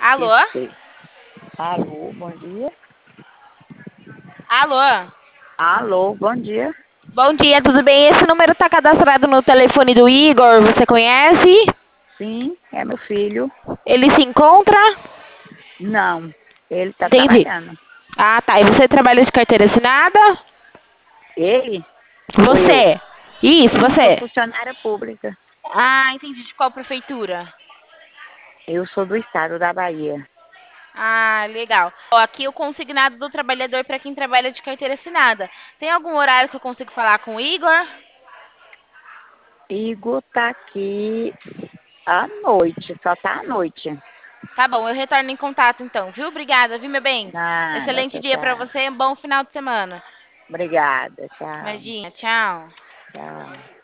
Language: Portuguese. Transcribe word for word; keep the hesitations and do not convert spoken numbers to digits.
Alô? Esqueci. Alô, bom dia. Alô? Alô, bom dia. Bom dia, tudo bem? Esse número está cadastrado no telefone do Igor, você conhece? Sim, é meu filho. Ele se encontra? Não, ele está Entendi. trabalhando. Ah, tá. E você trabalha de carteira assinada? Ele ou eu? Você? Isso, Sim, sou você. funcionária pública. Ah, entendi. De qual prefeitura? Eu sou do estado da Bahia. Ah, legal. Ó, aqui o consignado do trabalhador para quem trabalha de carteira assinada. Tem algum horário que eu consigo falar com o Igor? Igor tá aqui à noite, só tá à noite. Tá bom, eu retorno em contato então, viu? Obrigada, viu, meu bem? Nada, Excelente tchau, dia para tchau. você e um bom final de semana. Obrigada, tchau, Imagina, tchau. tchau.